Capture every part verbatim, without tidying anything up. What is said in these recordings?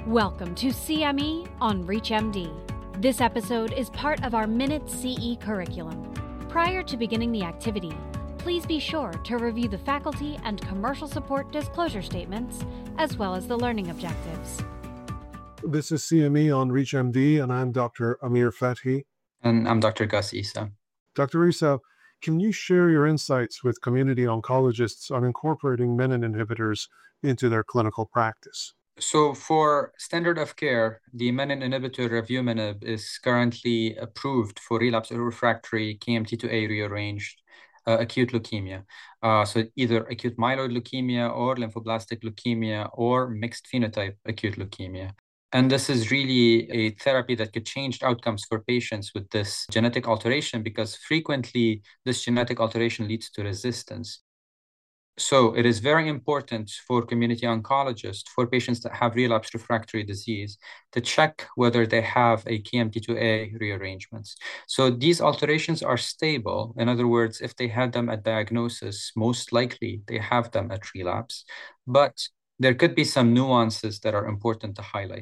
Welcome to C M E on ReachMD. This episode is part of our Minute C E curriculum. Prior to beginning the activity, please be sure to review the faculty and commercial support disclosure statements, as well as the learning objectives. This is C M E on ReachMD, and I'm Doctor Amir Fathi. And I'm Doctor Gus Issa. Doctor Issa, can you share your insights with community oncologists on incorporating menin inhibitors into their clinical practice? So for standard of care, the menin inhibitor revumenib is currently approved for relapse or refractory K M T two A rearranged uh, acute leukemia. Uh, so either acute myeloid leukemia or lymphoblastic leukemia or mixed phenotype acute leukemia. And this is really a therapy that could change outcomes for patients with this genetic alteration, because frequently this genetic alteration leads to resistance. So it is very important for community oncologists, for patients that have relapsed refractory disease, to check whether they have a K M T two A rearrangements. So these alterations are stable. In other words, if they had them at diagnosis, most likely they have them at relapse. But there could be some nuances that are important to highlight.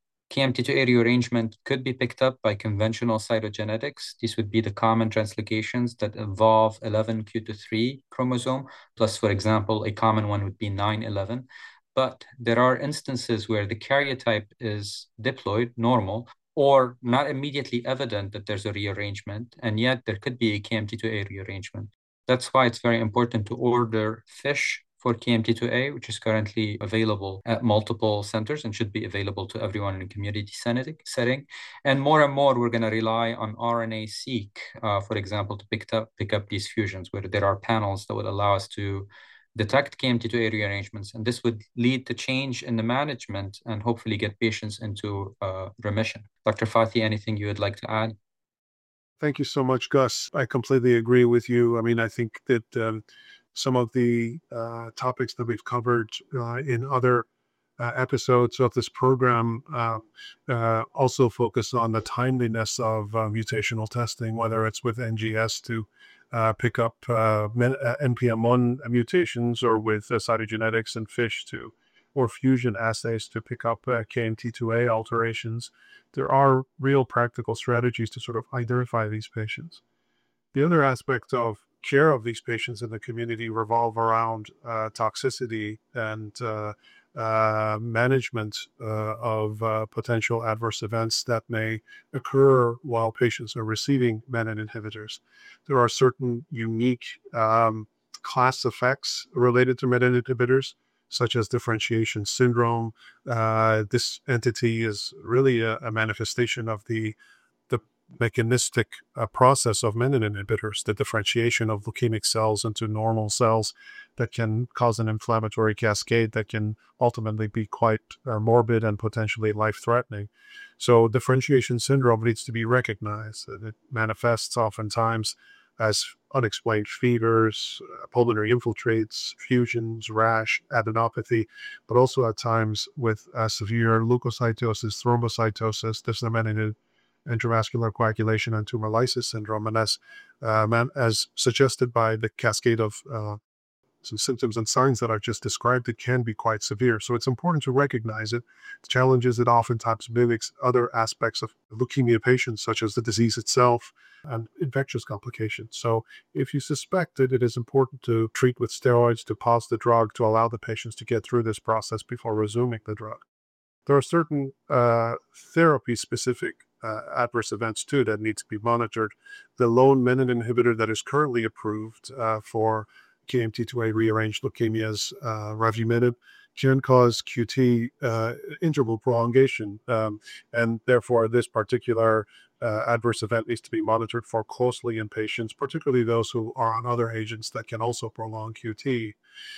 K M T two A rearrangement could be picked up by conventional cytogenetics. These would be the common translocations that involve eleven q twenty-three chromosome, plus, for example, a common one would be nine eleven. But there are instances where the karyotype is diploid, normal, or not immediately evident that there's a rearrangement, and yet there could be a K M T two A rearrangement. That's why it's very important to order FISH for K M T two A, which is currently available at multiple centers and should be available to everyone in a community setting. And more and more, we're going to rely on R N A-seq, uh, for example, to pick up, pick up these fusions, where there are panels that would allow us to detect K M T two A rearrangements. And this would lead to change in the management and hopefully get patients into uh, remission. Doctor Fathi, anything you would like to add? Thank you so much, Gus. I completely agree with you. I mean, I think that um, some of the uh, topics that we've covered uh, in other uh, episodes of this program uh, uh, also focus on the timeliness of uh, mutational testing, whether it's with N G S to uh, pick up uh, N P M one mutations, or with uh, cytogenetics and FISH to, or fusion assays to pick up uh, K M T two A alterations. There are real practical strategies to sort of identify these patients. The other aspect of care of these patients in the community revolve around uh, toxicity and uh, uh, management uh, of uh, potential adverse events that may occur while patients are receiving menin inhibitors. There are certain unique um, class effects related to menin inhibitors, such as differentiation syndrome. Uh, this entity is really a, a manifestation of the the mechanistic uh, process of menin inhibitors, the differentiation of leukemic cells into normal cells that can cause an inflammatory cascade that can ultimately be quite uh, morbid and potentially life-threatening. So differentiation syndrome needs to be recognized. It manifests oftentimes as unexplained fevers, uh, pulmonary infiltrates, fusions, rash, adenopathy, but also at times with uh, severe leukocytosis, thrombocytosis, disseminated intravascular coagulation, and tumor lysis syndrome. And as, uh, man, as suggested by the cascade of uh, some symptoms and signs that I've just described, it can be quite severe. So it's important to recognize it. The challenge is it oftentimes mimics other aspects of leukemia patients, such as the disease itself and infectious complications. So if you suspect it, it is important to treat with steroids, to pause the drug, to allow the patients to get through this process before resuming the drug. There are certain uh, therapy-specific uh, adverse events, too, that need to be monitored. The lone menin inhibitor that is currently approved uh, for K M T two A rearranged leukemias, uh, revumenib, can cause Q T uh, interval prolongation, um, and therefore this particular uh, adverse event needs to be monitored for closely in patients, particularly those who are on other agents that can also prolong Q T.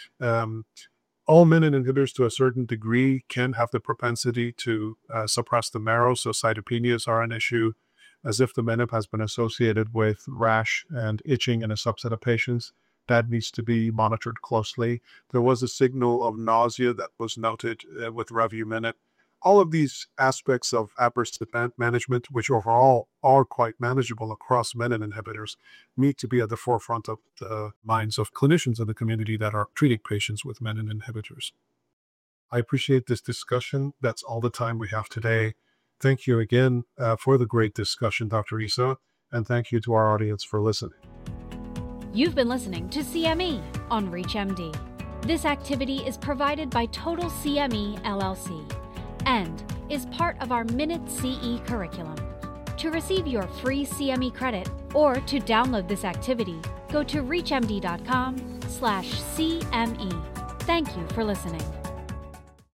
Um, all menin inhibitors to a certain degree can have the propensity to uh, suppress the marrow, so cytopenias are an issue, as if the menin has been associated with rash and itching in a subset of patients. That needs to be monitored closely. There was a signal of nausea that was noted uh, with revumenib. All of these aspects of adverse event management, which overall are quite manageable across menin inhibitors, need to be at the forefront of the minds of clinicians in the community that are treating patients with menin inhibitors. I appreciate this discussion. That's all the time we have today. Thank you again uh, for the great discussion, Doctor Issa, and thank you to our audience for listening. You've been listening to C M E on ReachMD. This activity is provided by Total C M E L L C and is part of our Minute C E curriculum. To receive your free C M E credit or to download this activity, go to reachmd dot com slash C M E. Thank you for listening.